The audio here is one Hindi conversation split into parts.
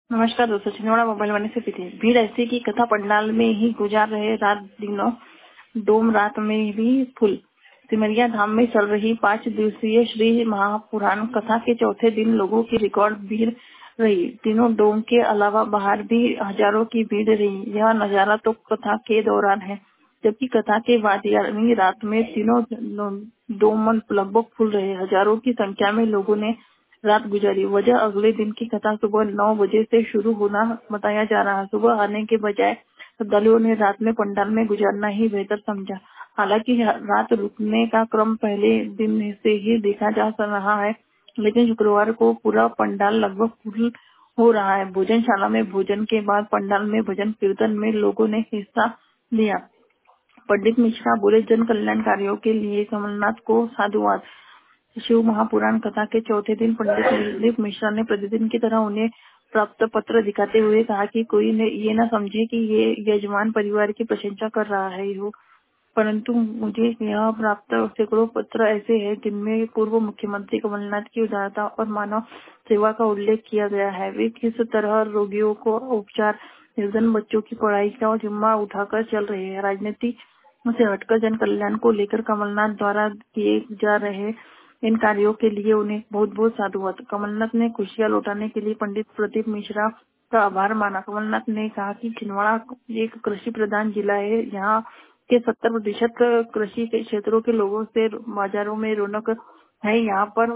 नमस्कार दोस्तों, छिंदवाड़ा मोबाइल वाले से पीते भीड़ ऐसी की कथा पंडाल में ही गुजार रहे रात दिनों। डोम रात में भी फुल। सिमरिया धाम में चल रही 5 दिवसीय श्री महापुराण कथा के चौथे दिन लोगों की रिकॉर्ड भीड़ रही। तीनों डोम के अलावा बाहर भी हजारों की भीड़ रही। यह नजारा तो कथा के दौरान है, जबकि कथा के बाद यानी रात में तीनों डोम लगभग फुल रहे। हजारों की संख्या में लोगों ने रात गुजारी। वजह अगले दिन की कथा सुबह 9 बजे से शुरू होना बताया जा रहा है। सुबह आने के बजाय श्रद्धालुओं ने रात में पंडाल में गुजारना ही बेहतर समझा। हालांकि रात रुकने का क्रम पहले दिन से ही देखा जा रहा है, लेकिन शुक्रवार को पूरा पंडाल लगभग फुल हो रहा है। भोजनशाला में भोजन के बाद पंडाल में भजन कीर्तन में लोगों ने हिस्सा लिया। पंडित मिश्रा बोले, जन कल्याण कार्यों के लिए कमलनाथ को साधुवाद। शिव महापुराण कथा के चौथे दिन पंडित दिलीप मिश्रा ने प्रतिदिन की तरह उन्हें प्राप्त पत्र दिखाते हुए कहा कि कोई ये न समझे कि ये यजमान परिवार की प्रशंसा कर रहा है हो, परंतु मुझे यह प्राप्त सैकड़ों पत्र ऐसे हैं जिनमें पूर्व मुख्यमंत्री कमलनाथ की उदारता और मानव सेवा का उल्लेख किया गया है। वे किस तरह रोगियों को उपचार, निर्धन बच्चों की पढ़ाई का जिम्मा उठाकर चल रहे हैं। राजनीति से हटकर जन कल्याण को लेकर कमलनाथ द्वारा किए जा रहे इन कार्यों के लिए उन्हें बहुत बहुत साधुवाद। कमलनाथ ने खुशियां लौटाने के लिए पंडित प्रदीप मिश्रा का आभार माना। कमलनाथ ने कहा कि छिंदवाड़ा एक कृषि प्रधान जिला है। यहाँ के 70% कृषि के क्षेत्रों के लोगों से बाजारों में रौनक है। यहाँ पर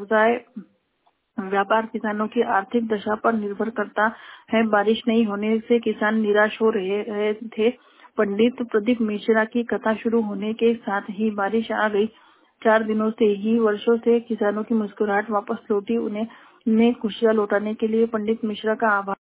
व्यापार किसानों की आर्थिक दशा पर निर्भर करता है। बारिश नहीं होने से किसान निराश हो रहे थे। पंडित प्रदीप मिश्रा की कथा शुरू होने के साथ ही बारिश आ गई। 4 दिनों से ही वर्षों से किसानों की मुस्कुराहट वापस लौटी। उन्हें खुशियां लौटाने के लिए पंडित मिश्रा का आभार।